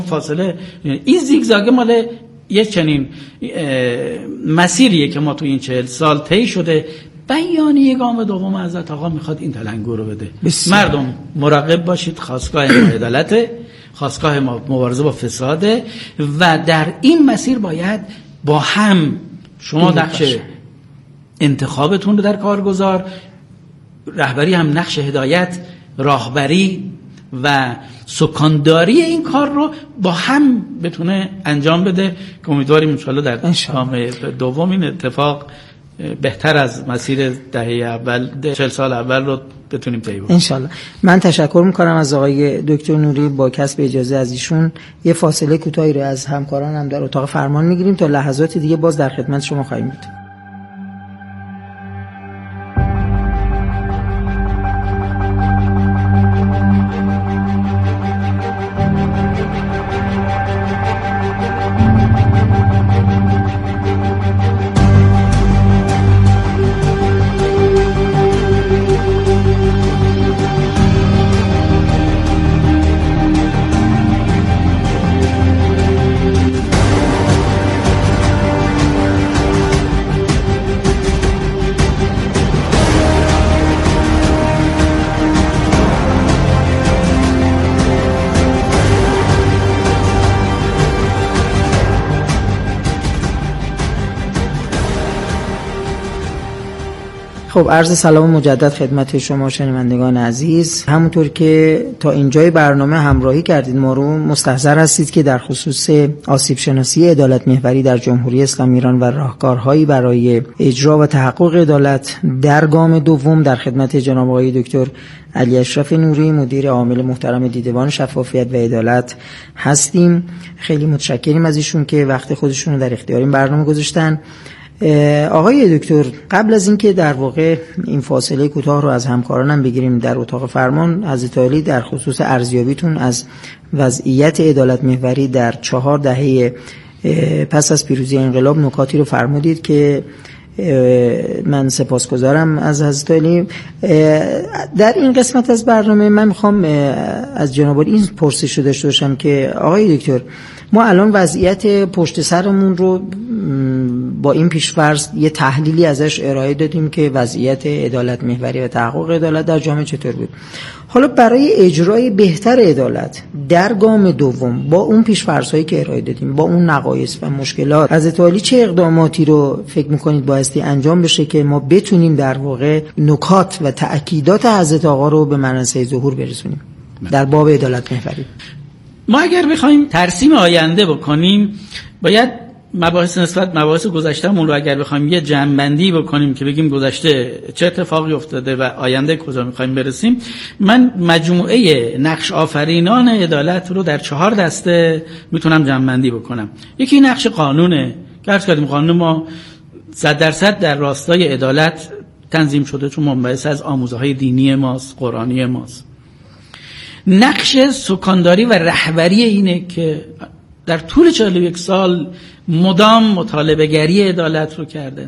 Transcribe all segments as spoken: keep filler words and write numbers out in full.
فاصله این زیگزاگ مال یه چنین مسیریه که ما تو این چهل سال طی شده. بیانیه گام دوم حضرت آقا میخواد این تلنگر رو بده. بسیار. مردم مراقب باشید، خواستگاه ما عدالته، خواستگاه ما مبارزه با فساده و در این مسیر باید با هم شما نقش انتخابتون رو در کار گذار، رهبری هم نقش هدایت، راهبری و سکانداری این کار رو با هم بتونه انجام بده که امیدواریم انشاءالله در گام دوم این اتفاق بهتر از مسیر دهه اول چهل سال اول رو بتونیم طی کنیم انشالله. من تشکر میکنم از آقای دکتر نوری. با کسب اجازه از ایشون یه فاصله کوتاهی رو از همکارانم در اتاق فرمان میگیریم تا لحظات دیگه باز در خدمت شما خواهیم بود. خب عرض سلام مجدد خدمت شما شنوندگان عزیز. همونطور که تا اینجای برنامه همراهی کردید ما رو، مستحضر هستید که در خصوص آسیب شناسی عدالت محوری در جمهوری اسلامی ایران و راهکارهایی برای اجرا و تحقق عدالت در گام دوم در خدمت جناب آقای دکتر علی اشرف نوری، مدیر عامل محترم دیدبان شفافیت و عدالت هستیم. خیلی متشکریم از ایشون که وقت خودشون رو در اختیار این برنامه گذاشتن. آقای دکتر، قبل از اینکه در واقع این فاصله کوتاه رو از همکارانم بگیریم در اتاق فرمان، حضرت عالی در خصوص ارزیابیتون از وضعیت عدالت محوری در چهار دهه پس از پیروزی انقلاب نکاتی رو فرمودید که من سپاسگزارم از حضرت عالی. در این قسمت از برنامه من میخوام از جناب عالی این پرسش رو داشته باشم که آقای دکتر، ما الان وضعیت پشت سرمون رو با این پیش‌فرض یه تحلیلی ازش ارائه دادیم که وضعیت عدالت محوری و تحقق عدالت در جامعه چطور بود. حالا برای اجرای بهتر عدالت در گام دوم با اون پیش‌فرض‌هایی که ارائه دادیم، با اون نقایص و مشکلات، حضرت عالی چه اقداماتی رو فکر می‌کنید بایستی انجام بشه که ما بتونیم در واقع نکات و تأکیدات حضرت آقا رو به منصه ظهور برسونیم در باب عدالت محوری؟ ما اگر بخوایم ترسیم آینده بکنیم، باید مباحث نسبت مباحث گذشتهمون رو اگر بخوایم یه جمع‌بندی بکنیم که بگیم گذشته چه اتفاقی افتاده و آینده کجا می‌خوایم برسیم، من مجموعه نقش آفرینان عدالت رو در چهار دسته میتونم جمع‌بندی بکنم. یکی نقش قانونه که عرض کردیم قانون ما صد درصد در راستای عدالت تنظیم شده، چون منبعث از آموزه‌های دینی ماست، قرآنی ماست. نقش سکانداری و رهبری اینه که در طول چهل و یک سال مدام مطالبه گری عدالت رو کردن.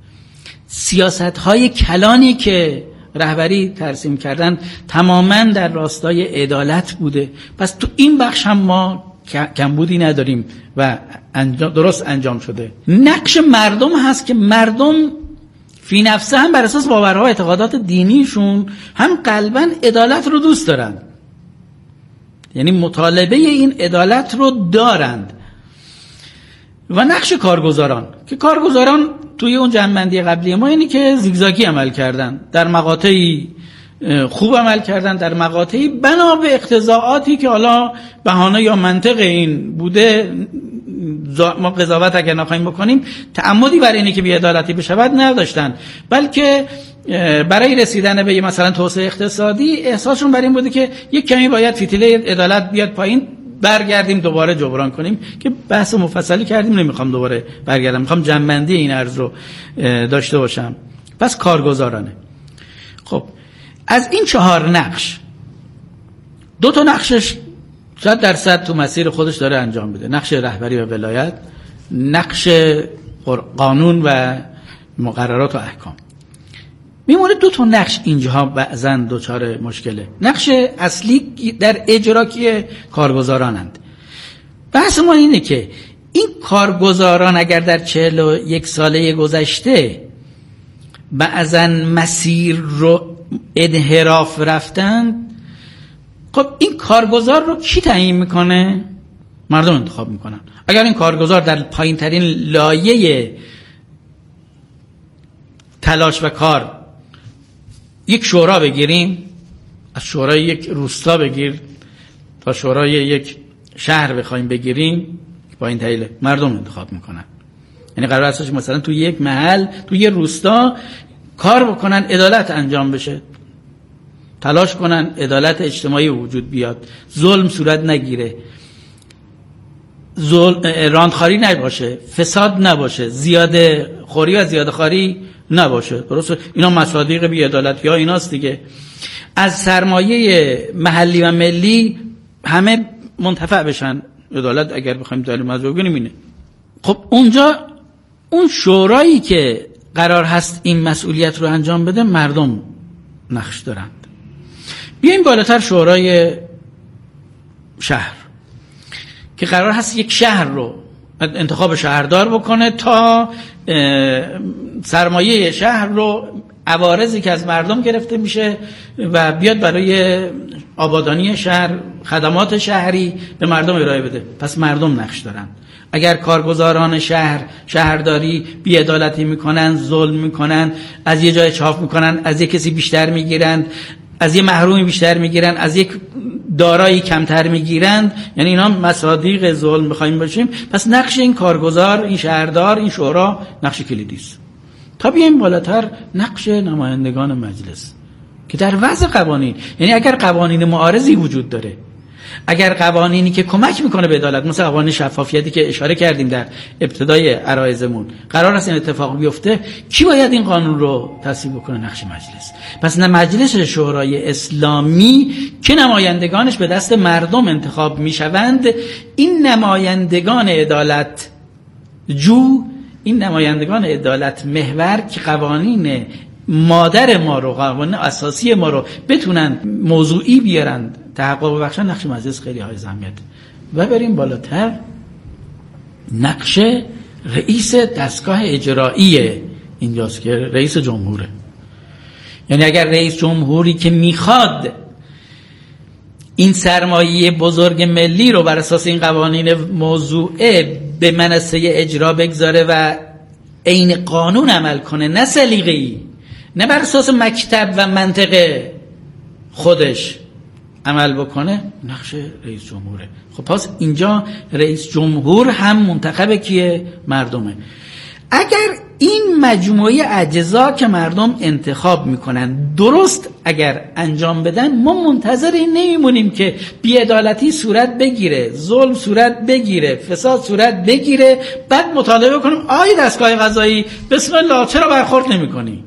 سیاست‌های کلانی که رهبری ترسیم کردن تماماً در راستای عدالت بوده. پس تو این بخش هم ما کمبودی نداریم و انجام درست انجام شده. نقش مردم هست که مردم فی نفسه هم بر اساس باورها و اعتقادات دینیشون هم قلباً عدالت رو دوست دارن، یعنی مطالبه این عدالت رو دارند. و نقش کارگزاران که کارگزاران توی اون جنبندی قبلی ما اینی که زیگزاگی عمل کردن، در مقاطعی خوب عمل کردن، در مقاطعی بنا به اقتضاعاتی که حالا بهانه یا منطق این بوده ما قضاوت اگر نخواهیم بکنیم تعمدی برای اینی که بی‌عدالتی بشود نداشتن، بلکه برای رسیدن به مثلا توسعه اقتصادی احساسشون بر این بوده که یک کمی باید فتیله عدالت بیاد پایین، برگردیم دوباره جبران کنیم، که بحث مفصلی کردیم، نمیخوام دوباره برگردم، میخوام جنبندی این عرض رو داشته باشم. پس کارگزارانه. خب از این چهار نقش دو تا نقشش صد درصد تو مسیر خودش داره انجام بده، نقش رهبری و ولایت، نقش قانون و مقررات و احکام. میمونه دو تا نقش اینجاها بعضاً دوچار مشکله. نقش اصلی در اجرا که کارگزارانند بحث ما اینه که این کارگزاران اگر در چهل و یک ساله گذشته بعضا مسیر رو انحراف رفتن، خب این کارگزار رو کی تعیین میکنه؟ مردم انتخاب میکنن. اگر این کارگزار در پایین ترین لایه تلاش و کار یک شورا بگیریم، از شورای یک روستا بگیر تا شورای یک شهر بخوایم بگیریم، با این تحلیل مردم انتخاب میکنن. یعنی قرار هستش مثلا تو یک محل، تو یک روستا کار بکنن، عدالت انجام بشه، تلاش کنن عدالت اجتماعی وجود بیاد، ظلم صورت نگیره، راندخاری نباشه، فساد نباشه، زیاده خوری و زیاده خواری نباشه. درسته؟ اینا مصادیق بی‌عدالتی ها ایناست دیگه. از سرمایه محلی و ملی همه منتفع بشن. عدالت اگر بخوایم دلیل مذهبی بگیم اینه. خب اونجا اون شورایی که قرار هست این مسئولیت رو انجام بده مردم نقش دارند. بیایم بالاتر، شورای شهر که قرار هست یک شهر رو انتخاب شهردار بکنه تا سرمایه شهر رو، عوارضی که از مردم گرفته میشه و بیاد برای آبادانی شهر، خدمات شهری به مردم ارائه بده. پس مردم نقش دارن. اگر کارگزاران شهر شهرداری بی‌عدالتی میکنن، ظلم میکنن، از یه جای چاپ میکنن، از یه کسی بیشتر میگیرن، از یه محرومی بیشتر میگیرن، از یک دارایی کمتر میگیرن، یعنی اینا مصادیق ظلم بخوایم باشیم، پس نقش این کارگزار، این شهردار، این شورا نقش کلیدی است. تا بیایم بالاتر، نقش نمایندگان مجلس که در وضع قوانین، یعنی اگر قوانین معارضی وجود داره، اگر قوانینی که کمک میکنه به عدالت، مثل قوانین شفافیتی که اشاره کردیم در ابتدای عرایضمون، قرار است این اتفاق بیفته، کی باید این قانون رو تصویب بکنه؟ نقش مجلس. پس نه مجلس شورای اسلامی که نمایندگانش به دست مردم انتخاب میشوند، این نمایندگان عدالت جو، این نمایندگان عدالت محور که قوانین مادر ما رو، قوانین اساسی ما رو بتونن موضوعی بیارن، تحقق بخشن، نقش مجلس خیلی های اهمیت. و بریم بالاتر، نقش رئیس دستگاه اجرایی اینجاست که رئیس جمهوره. یعنی اگر رئیس جمهوری که میخواد این سرمایه بزرگ ملی رو بر اساس این قوانین موضوعه به منصه اجرا بگذاره و عین قانون عمل کنه، نه سلیقه‌ای، نه بر اساس مکتب و منطقه خودش عمل بکنه، نقش رئیس جمهوره. خب پس اینجا رئیس جمهور هم منتخب کیه؟ مردمه. اگر این مجموعه اجزا که مردم انتخاب میکنن درست اگر انجام بدن، ما منتظر این نمیمونیم که بی‌عدالتی صورت بگیره، ظلم صورت بگیره، فساد صورت بگیره، بعد مطالبه کنیم آی دستگاه قضایی بسم الله چرا برخورد نمی‌کنی؟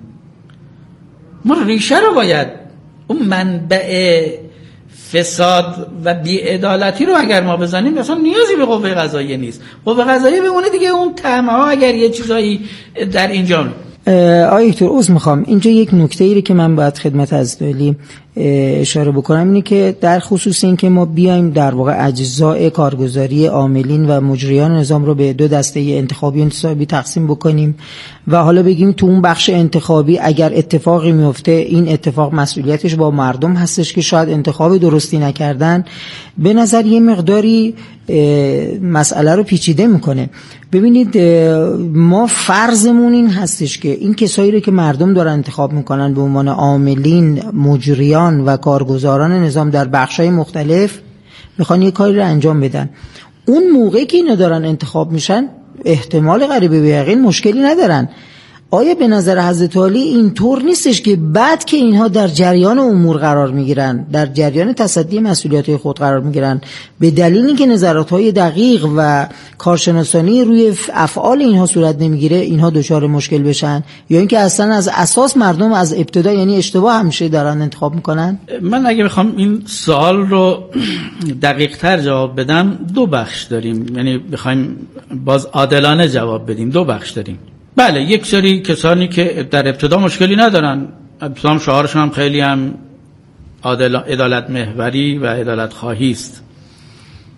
ما ریشه رو باید، اون منبع فساد و بی‌عدالتی رو اگر ما بزنیم، مثلا نیازی به قوه قضاییه نیست. قوه قضاییه بمونه دیگه، اون طمع ها اگر یه چیزایی در اینجا. آقای دکتر عذر میخوام، اینجا یک نکته ای که من باید خدمت عزیزی اشاره بکنم اینه که در خصوص این که ما بیایم در واقع اجزای کارگزاری عاملین و مجریان نظام رو به دو دسته انتخابی و انتصابی تقسیم بکنیم و حالا بگیم تو اون بخش انتخابی اگر اتفاقی میفته، این اتفاق مسئولیتش با مردم هستش که شاید انتخاب درستی نکردن. به نظر یه مقداری مسئله رو پیچیده میکنه. ببینید ما فرضمون این هستش که این کسایی رو که مردم دارن انتخاب میکنن به عنوان عاملین، مجریان و کارگزاران نظام در بخش‌های مختلف میخوان یه کاری رو انجام بدن، اون موقعی که اینا دارن انتخاب میشن احتمال قریب به یقین مشکلی ندارن. آیا به نظر حضرت عالی اینطور نیستش که بعد که اینها در جریان امور قرار میگیرن، در جریان تصدی مسئولیت خود قرار میگیرن، به دلیل اینکه نظرات‌های دقیق و کارشناسانی روی افعال اینها صورت نمیگیره، اینها دچار مشکل بشن، یا اینکه اصلا از اساس مردم از ابتدا یعنی اشتباه همیشه دارن انتخاب میکنن؟ من اگه بخوام این سوال رو دقیق تر جواب بدم، دو بخش داریم. یعنی بخوایم باز عادلانه جواب بدیم، دو بخش داریم. بله، یک سری کسانی که در ابتدا مشکلی ندارن، ابتدا شعارشون هم خیلی هم عدالت محوری و عدالت خواهی است،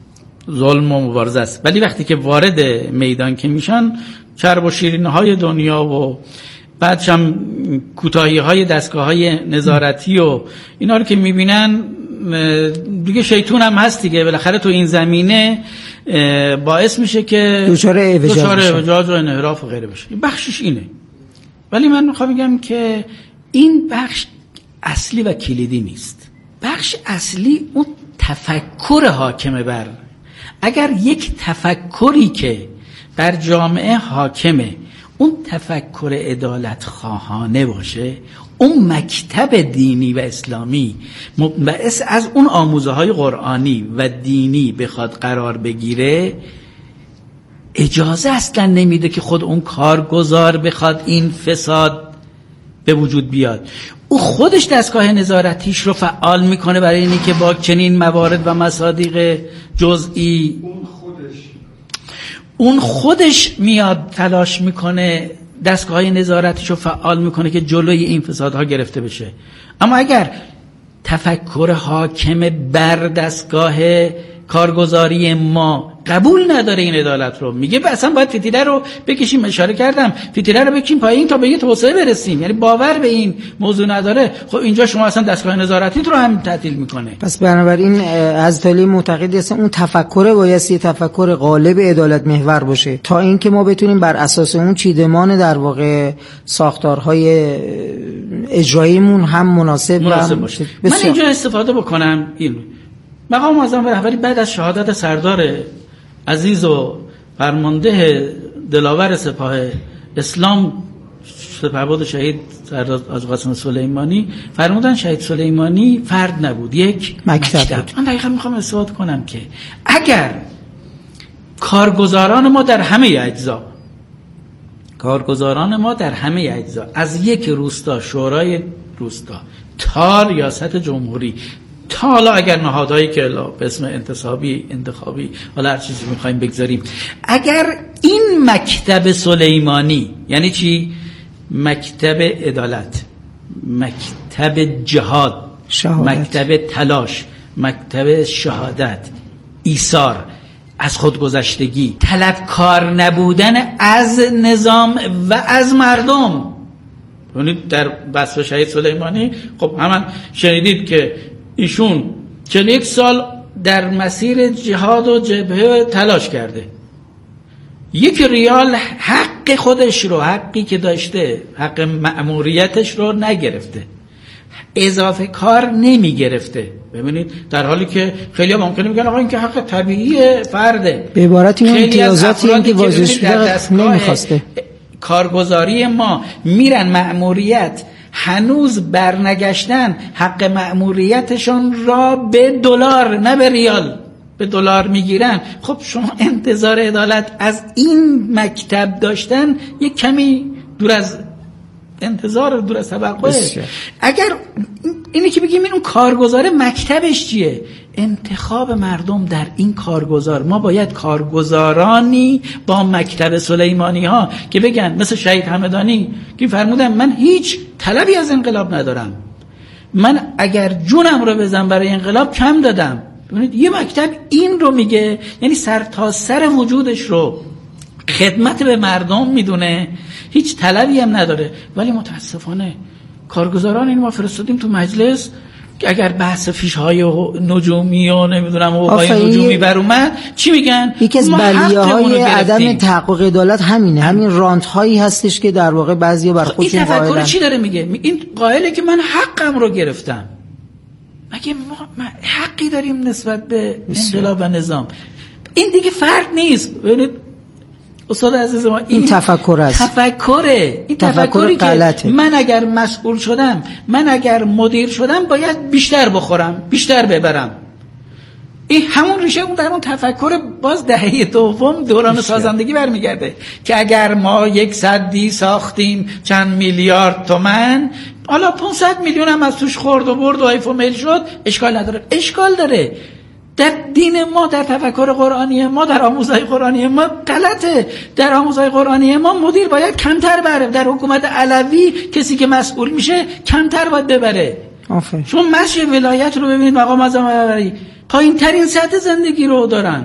ظلم و مبارزه است. ولی وقتی که وارد میدان که میشن، چرب و شیرینهای دنیا و بعدش هم کوتاهی‌های دستگاه‌های نظارتی و اینا رو که میبینن، دیگه شیطون هم هست دیگه، بالاخره تو این زمینه باعث میشه که دچار اعوجاج و انحراف و غیره بشه. بخشش اینه. ولی من میخوام بگم که این بخش اصلی و کلیدی نیست. بخش اصلی اون تفکر حاکم بر، اگر یک تفکری که بر جامعه حاکمه اون تفکر عدالت خواهانه باشه، اون مکتب دینی و اسلامی منبعث از اون آموزه های قرآنی و دینی بخواد قرار بگیره، اجازه اصلا نمیده که خود اون کارگزار بخواد این فساد به وجود بیاد. او خودش دستگاه نظارتیش رو فعال میکنه برای اینی که با چنین موارد و مصادیق جزئی اون خودش میاد تلاش میکنه دستگاه نظارتیش رو فعال میکنه که جلوی این فسادها گرفته بشه. اما اگر تفکر حاکم بر دستگاه کارگزاری ما قبول نداره این عدالت رو، میگه اصلا باید فتیله رو بکشیم، اشاره کردم فتیله رو بکشیم پایین تا به یه توسعه برسیم، یعنی باور به این موضوع نداره، خب اینجا شما اصلا دستگاه نظارتی رو هم تعطیل میکنه. پس بنابراین حضرت علی معتقد هستن اون تفکر باید یه تفکر غالب عدالت محور باشه تا اینکه ما بتونیم بر اساس اون چیدمان در واقع ساختارهای اجراییمون هم مناسب, مناسب باشه. من اینجا استفاده بکنم این مقام معظم رهبری بعد از شهادت سردار عزیز و فرمانده دلاور سپاه اسلام سپهبد شهید سردار حاج قاسم سلیمانی فرمودن شهید سلیمانی فرد نبود، یک مکتب, مکتب. من دقیقا میخوام استفاده کنم که اگر کارگزاران ما در همه اجزا کارگزاران ما در همه اجزا از یک روستا، شورای روستا تا ریاست جمهوری، تا حالا اگر نهادهایی که به اسم انتصابی انتخابی حالا هر چیزی میخوایم بگذاریم، اگر این مکتب سلیمانی، یعنی چی؟ مکتب عدالت، مکتب جهاد، شهادت. مکتب تلاش، مکتب شهادت، ایثار، از خودگذشتگی، طلبکار نبودن از نظام و از مردم. ببینید در وصف شهید سلیمانی خب همان شنیدید که ایشون چند یک سال در مسیر جهاد و جبهه تلاش کرده، یک ریال حق خودش رو، حقی که داشته، حق مأموریتش رو نگرفته، اضافه کار نمی گرفته. ببینید در حالی که خیلی ها ممکنه میگن آقا این که حق طبیعی فرده، به عبارت اون امتیازاتی این که واضح شده نمیخواسته. کارگزاری ما میرن مأموریت، هنوز برنگشتن حق مأموریتشون را به دلار نه به ریال به دلار میگیرن. خب شما انتظار عدالت از این مکتب داشتن یک کمی دور از انتظار، دور از توقعه. اگر اینی که بگیم این اون کارگزار مکتبش چیه؟ انتخاب مردم در این کارگزار. ما باید کارگزارانی با مکتب سلیمانی ها که بگن مثل شهید همدانی که فرمودن من هیچ طلبی از انقلاب ندارم، من اگر جونم رو بزنم برای انقلاب کم دادم. ببینید یه مکتب این رو میگه، یعنی سر تا سر وجودش رو خدمت به مردم میدونه، هیچ طلبی هم نداره. ولی متاسفانه کارگزاران این ما فرستادیم تو مجلس که اگر بحث فیش‌های نجومی و نمیدونم حقوقای نجومی بر اومد چی میگن؟ یکی از بلیه‌های عدم تحقق عدالت همینه، همین رانت هایی هستش که در واقع بعضیا بر خودشون قائلن. این تفکر چی داره میگه؟ این قائله که من حقم رو گرفتم. مگه ما حقی داریم نسبت به انقلاب و نظام؟ این دیگه فرد نیست. ببینید استاد عزیز ما این, این تفکر است، تفکره این تفکر تفکری غلطه. که من اگر مسئول شدم، من اگر مدیر شدم باید بیشتر بخورم، بیشتر ببرم. این همون ریشه اون در اون تفکر باز دهه دوم دوران سازندگی برمیگرده که اگر ما یک سدی ساختیم چند میلیارد تومان، حالا پانصد میلیون هم از توش خورد و برد و حیف و میل شد، اشکال نداره. اشکال داره. در دین ما، در تفکر قرآنی ما، در آموزهای قرآنی ما غلطه. در آموزهای قرآنی ما مدیر باید کمتر بره، در حکومت علوی کسی که مسئول میشه کمتر باید ببره. آفرین. چون مسجد ولایت رو ببینید مقام معظم رهبری پایین ترین سطح زندگی رو دارن.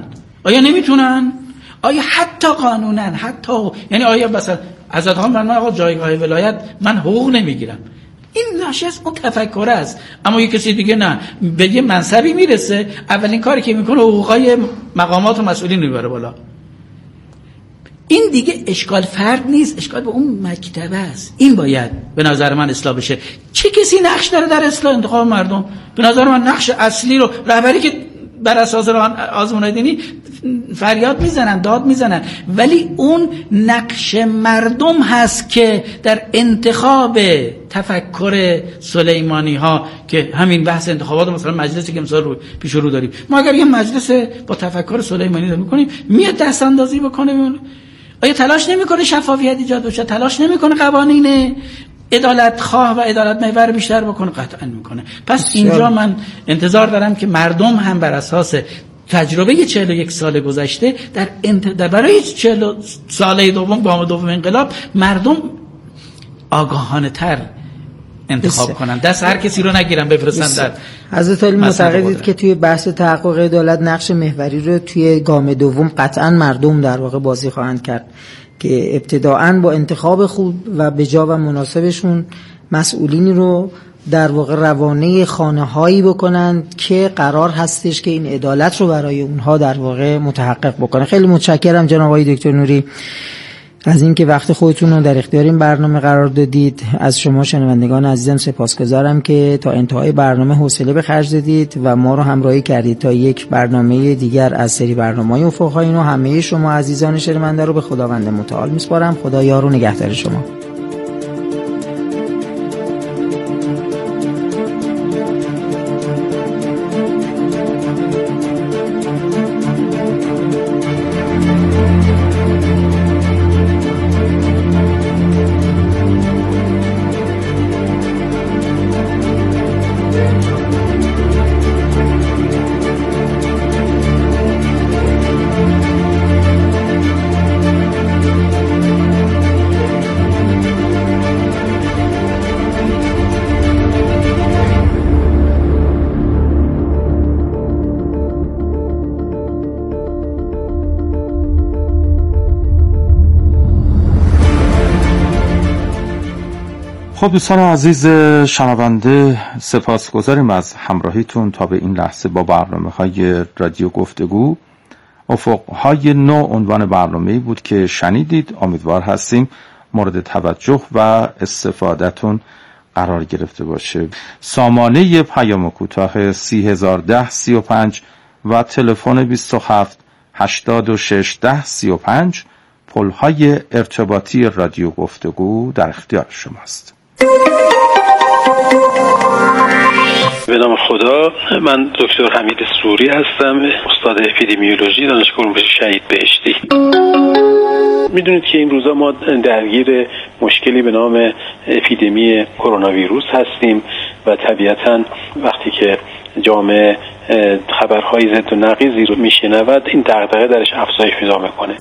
آیا نمیتونن؟ آیا حتی قانونا حتی یعنی آیا مثلا حضرت خان فرمودن آقا جایگاه ولایت من حقوق نمیگیرم، این ناشی از اون تفکر است. اما یه کسی دیگه نه، به یه منصبی میرسه اولین کاری که میکنه حقوقای مقامات و مسئولین رو میبره بالا. این دیگه اشکال فرد نیست، اشکال به اون مکتبه است. این باید به نظر من اصلاح بشه. چه کسی نقش داره در اصلاح انتخاب مردم؟ به نظر من نقش اصلی رو رهبری که بر اساس آزمون دینی فریاد میزنن، داد میزنن، ولی اون نقش مردم هست که در انتخاب تفکر سلیمانی ها که همین بحث انتخابات مثلا مجلسی که مثلا رو پیش رو داریم، ما اگر یه مجلس با تفکر سلیمانی رو میکنیم میاد دست اندازی بکنه، آیا تلاش نمیکنه شفافیت ایجاد بشه؟ تلاش نمیکنه قوانین عدالت خواه و عدالت محور بیشتر بکنه؟ قطعا میکنه. پس اینجا من انتظار دارم که مردم هم بر اساس تجربه چهل و یک سال گذشته در, انت... در برای چهل ساله دوم گام دوم انقلاب مردم آگاهانه تر انتخاب بسیار. کنن، دست هر کسی رو نگیرن بفرستن در حضرت علی معتقدید که توی بحث تحقق عدالت نقش محوری رو توی گام دوم قطعا مردم در واقع بازی خواهند کرد که ابتداعاً با انتخاب خوب و بجا و مناسبشون مسئولینی رو در واقع روانه خانه‌هایی بکنند که قرار هستش که این عدالت رو برای اونها در واقع متحقق بکنه. خیلی متشکرم جناب آقای دکتر نوری از اینکه وقت خودتون رو در اختیار این برنامه قرار دادید. از شما شنوندگان عزیزم سپاسگزارم که تا انتهای برنامه حوصله به خرج دادید و ما رو همراهی کردید تا یک برنامه دیگر از سری برنامه‌های افق‌های نو. همه شما عزیزان شنونده رو به خداوند متعال میسپارم. خدا یار و نگهدار شما. خب دوستان عزیز شنونده، سپاسگزاریم از همراهیتون تا به این لحظه با برنامه‌های رادیو گفتگو. افق‌های نو عنوان برنامه‌ای بود که شنیدید. امیدوار هستیم مورد توجه و استفادهتون قرار گرفته باشه. سامانه پیام کوتاه سی هزار و ده سی و پنج و تلفن بیست و هفت هشتاد و شش ده سی و پنج پل‌های ارتباطی رادیو گفتگو در اختیار شماست. به نام خدا، من دکتر حمید سروری هستم، استاد اپیدمیولوژی دانشگاه علوم شهید بهشتی. میدونید که این روزا ما درگیر مشکلی به نام اپیدمی کرونا ویروس هستیم و طبیعتاً وقتی که جامعه خبرهای ضد و نقیضی رو میشنود این دغدغه درش افزایش پیدا میکنه.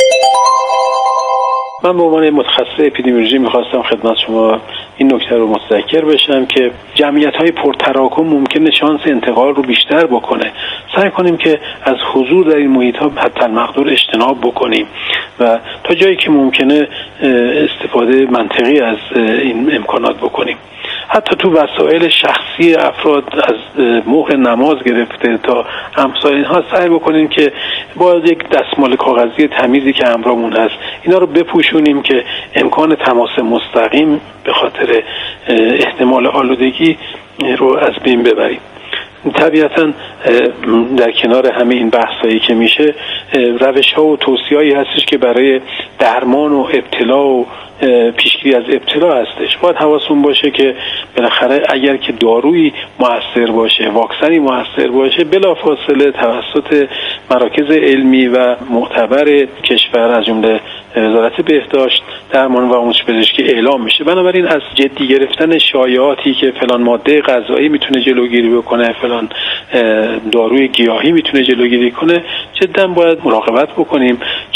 من به عنوان متخصص اپیدمیولوژی میخواستم خدمت شما این نکته رو متذکر بشم که جمعیت‌های پرتراکم ممکنه شانس انتقال رو بیشتر بکنه. سعی کنیم که از حضور در این محیط‌ها حتی المقدور اجتناب بکنیم و تا جایی که ممکنه استفاده منطقی از این امکانات بکنیم. حتی تو وسایل شخصی افراد از مهر نماز گرفته تا امثال اینها سعی بکنیم که با یک دستمال کاغذی تمیزی که همراهمون هست اینا رو بپوشونیم که امکان تماس مستقیم به خاطر احتمال آلودگی رو از بین ببریم. طبیعتا در کنار همه این بحثایی که میشه روش ها و توصیه‌ای هستش که برای درمان و ابتلا و پیشگیری از ابتلا هستش. باید حواسون باشه که بالاخره اگر که دارویی مؤثر باشه، واکسنی مؤثر باشه، بلافاصله توسط مراکز علمی و معتبر کشور از جمله وزارت بهداشت درمان و آموزش پزشکی اعلام میشه. بنابراین از جدی گرفتن شایعاتی که فلان ماده غذایی میتونه جلوگیری بکنه، فلان داروی گیاهی میتونه جلوگیری کنه، جدا باید مراقبت بکنیم.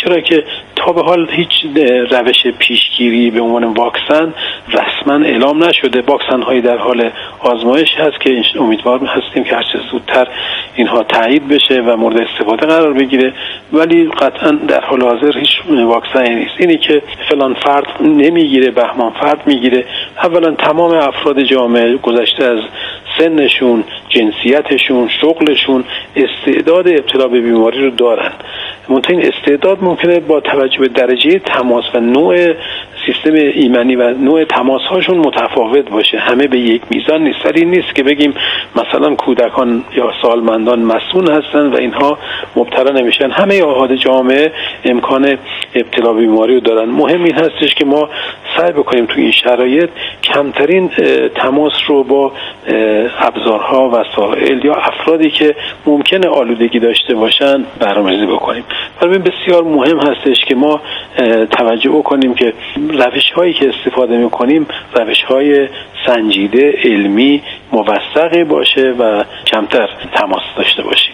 چرا که تا به حال هیچ روش پیشگیری به عنوان واکسن رسما اعلام نشده. واکسن هایی در حال آزمایش هست که امیدوار هستیم که هر چه زودتر اینها تایید بشه و مورد استفاده قرار بگیره، ولی قطعا در حال حاضر هیچ واکسنی نیست. اینی که فلان فرد نمیگیره بهمان فرد میگیره، اولا تمام افراد جامعه گذشته از سنشون، جنسیتشون، شغلشون استعداد ابتلا به بیماری رو دارن. منتها این استعداد ممکنه با توجه به درجه تماس و نوع سیستم ایمنی و نوع تماس هاشون متفاوت باشه. همه به یک میزان نیست. این نیست که بگیم مثلا کودکان یا سالمندان مسئول هستن و اینها مبتلا نمیشن. همه احاد جامعه امکان ابتلا به بیماری رو دارن. مهم این هستش که ما سعی بکنیم تو این شرایط کمترین تماس رو با ابزارها و وسایل یا افرادی که ممکنه آلودگی داشته باشن برنامه‌ریزی بکنیم. برای بسیار مهم هستش که ما توجه بکنیم که روش‌هایی که استفاده می‌کنیم روش‌های سنجیده، علمی، موثقی باشه و کمتر تماس داشته باشیم.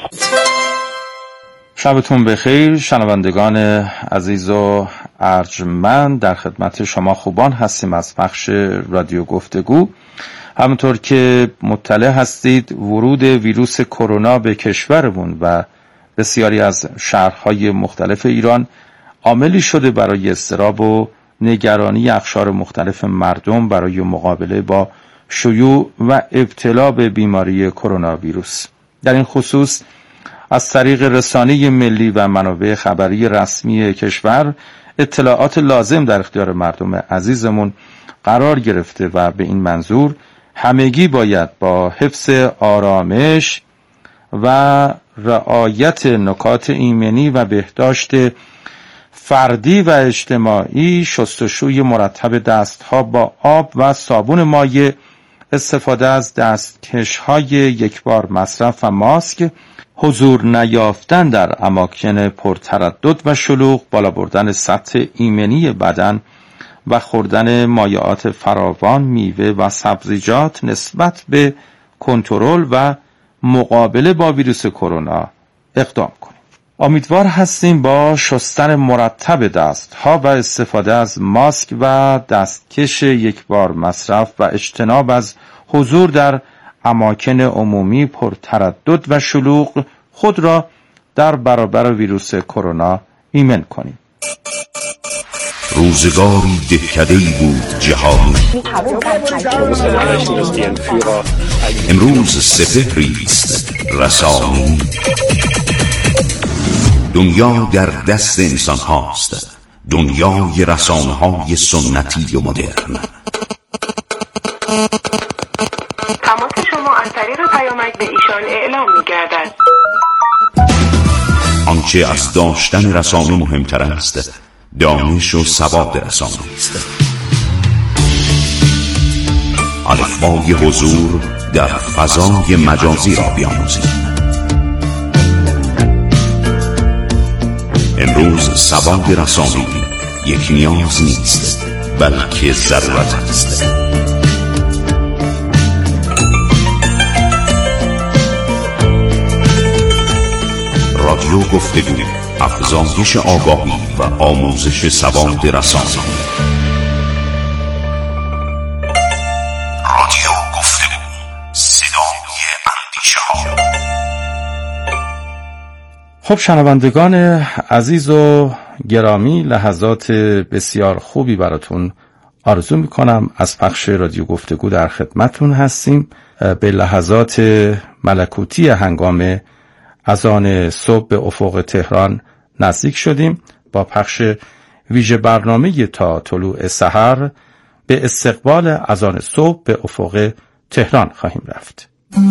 شبتون بخیر شنوندگان عزیز و ارجمند، در خدمت شما خوبان هستیم از بخش رادیو گفتگو. همونطور که مطلع هستید ورود ویروس کرونا به کشورمون و بسیاری از شهرهای مختلف ایران عاملی شده برای اضطراب و نگرانی اقشار مختلف مردم برای مقابله با شیوع و ابتلا به بیماری کرونا ویروس. در این خصوص از طریق رسانه ملی و منابع خبری رسمی کشور اطلاعات لازم در اختیار مردم عزیزمون قرار گرفته و به این منظور همگی باید با حفظ آرامش و رعایت نکات ایمنی و بهداشت فردی و اجتماعی، شستشوی مرتب دستها با آب و صابون مایع، استفاده از دستکش‌های یکبار مصرف و ماسک، حضور نیافتن در اماکن پرتردد و شلوغ، بالا بردن سطح ایمنی بدن و خوردن مایعات فراوان، میوه و سبزیجات نسبت به کنترل و مقابله با ویروس کرونا اقدام کنیم. امیدوار هستیم با شستن مرتب دستها و استفاده از ماسک و دستکش یکبار مصرف و اجتناب از حضور در اماکن عمومی پرتردد و شلوغ خود را در برابر ویروس کرونا ایمن کنیم. روزگاری دهکده‌ای بود جهانی، امروز سپهری است رسانی. دنیا در دست انسان هاست، دنیای رسانه های سنتی و مدرن. تماس شما از طریق پیامک به ایشان اعلام می گردد. آنچه از داشتن رسانه مهمتر است دانش و سواد رسانه است. الفبای حضور در فضای مجازی را بیاموزید. امروز سواد رسانه‌ای یک نیاز نیست بلکه ضرورت است. رادیو گفتگو، افزایش آگاهی و آموزش سواد رسانه‌ای. رادیو گفتگو، صدای اندیشه‌ها. خب شنوندگان عزیز و گرامی، لحظات بسیار خوبی براتون آرزو میکنم. از پخش رادیو گفتگو در خدمتون هستیم. به لحظات ملکوتی هنگام اذان صبح به افق تهران نزدیک شدیم. با پخش ویژه برنامه تا طلوع سحر به استقبال اذان صبح به افق تهران خواهیم رفت.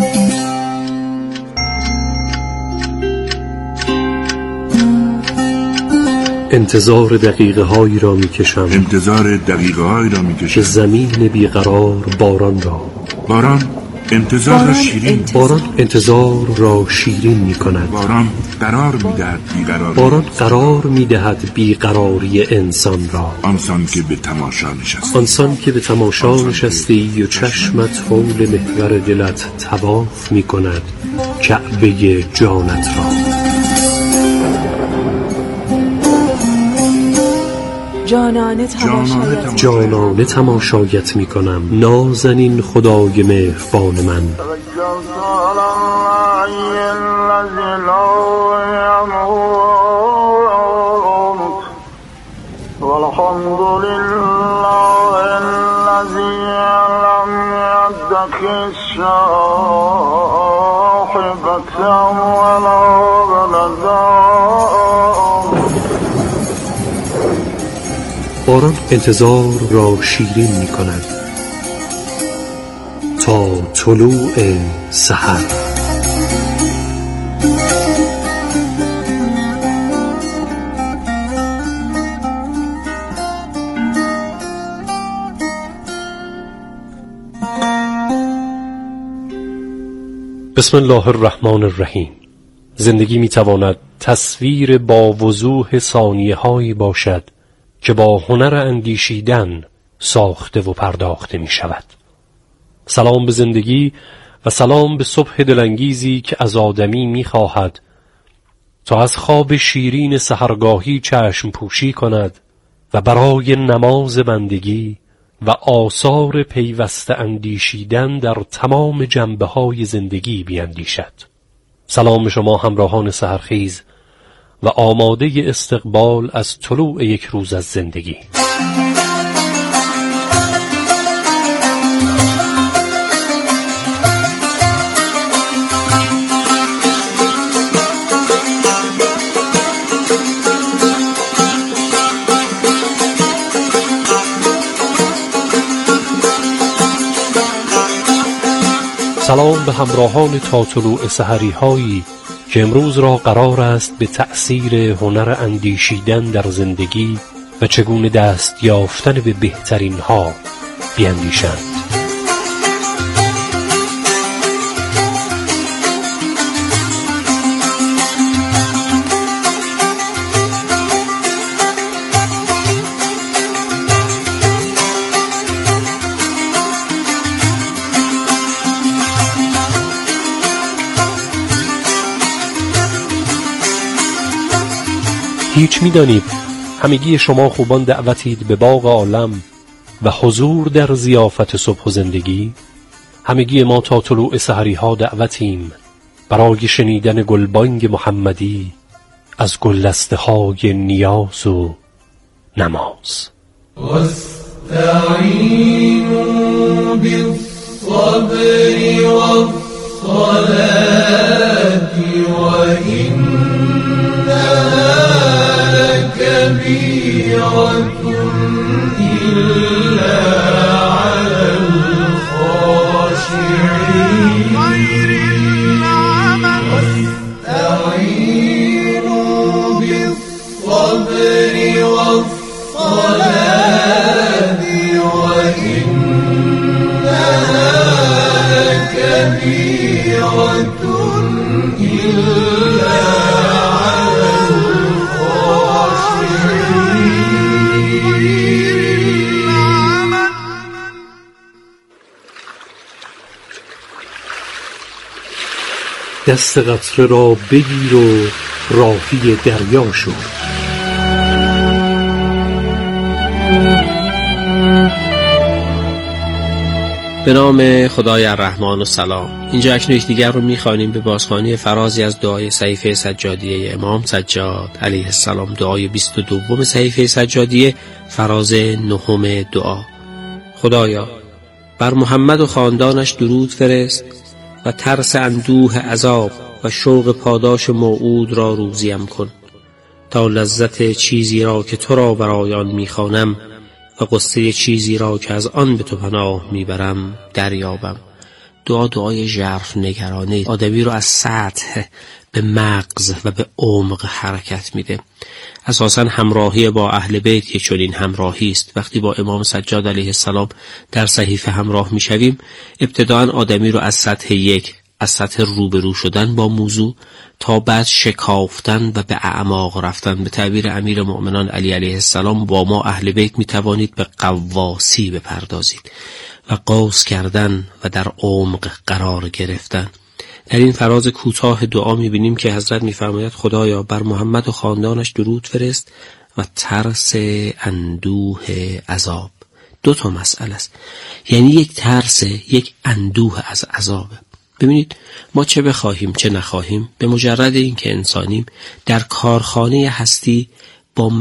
انتظار دقیقه هایی را می کشم انتظار دقیقه هایی را می کشم که زمین بیقرار باران را باران انتظار باران را شیرین انتظار. باران انتظار را شیرین می کند. باران قرار می دهد بیقراری باران قرار می دهد بیقراری انسان را. آنسان که به تماشا نشستی آنسان که به تماشا نشستی و چشمت حول محور دلت طواف می کند کعبه جانت را. جانانه تماشایت جانانه تماشایت می کنم نازنین خدای مهربان من. والحمد لله الذي لم يتخذ صاحبة ولا ولدا. باران انتظار را شیرین می کند تا طلوع سحر. بسم الله الرحمن الرحیم. زندگی می تواند تصویر با وضوح ثانیه هایی باشد که با هنر اندیشیدن ساخته و پرداخته می شود. سلام به زندگی و سلام به صبح دلانگیزی که از آدمی می خواهد تا از خواب شیرین سحرگاهی چشم پوشی کند و برای نماز بندگی و آثار پیوسته اندیشیدن در تمام جنبه های زندگی بیندیشد. سلام به شما همراهان سحرخیز و آماده استقبال از طلوع یک روز از زندگی. سلام به همراهان تا طلوع سحری هایی که امروز را قرار است به تأثیر هنر اندیشیدن در زندگی و چگونه دست یافتن به بهترین ها بیندیشند. هیچ می‌دانید همگی شما خوبان دعوتید به باغ عالم و حضور در ضیافت صبح و زندگی. همگی ما تا طلوع سحری ها دعوتیم برای شنیدن گلبانگ محمدی از گلدسته های نیاز و نماز. واستعینوا بالصبر والصلاة وإنها لكبيرة إلا على الخاشعين. واستعينوا بالصبر والصلاة وإنها لكبيرة إلا على دست قطره را بگیر و راهی دریا شو. به نام خدای الرحمن السلام. اینجا اکنون یکدیگر رو می‌خوانیم به بازخوانی فرازی از دعای صحیفه سجادیه امام سجاد علیه السلام، دعای بیست و دوم صحیفه سجادیه، فراز نهم دعا. خدایا بر محمد و خاندانش درود فرست و ترس اندوه عذاب و شوق پاداش موعود را روزیم کن تا لذت چیزی را که تو را برای آن می‌خوانم و قصه چیزی را که از آن به تو پناه میبرم دریابم. دعا دعای ژرف نگرانه آدمی رو از سطح به مغز و به عمق حرکت میده. اساساً همراهی با اهل بیت یک چنین همراهی است. وقتی با امام سجاد علیه السلام در صحیفه همراه میشویم، ابتداً آدمی رو از سطح یک، از سطح روبرو شدن با موضوع تا بعد شکافتن و به اعماق رفتن. به تعبیر امیر مؤمنان علی علیه السلام، با ما اهل بیت می توانید به قواسی بپردازید و قوس کردن و در عمق قرار گرفتن. در این فراز کوتاه دعا می بینیم که حضرت می فرماید خدایا بر محمد و خاندانش درود فرست و ترس اندوه عذاب. دو تا مسئله است، یعنی یک ترس، یک اندوه از عذابه. ببینید ما چه بخواهیم چه نخواهیم، به مجرد این که انسانیم در کارخانه هستی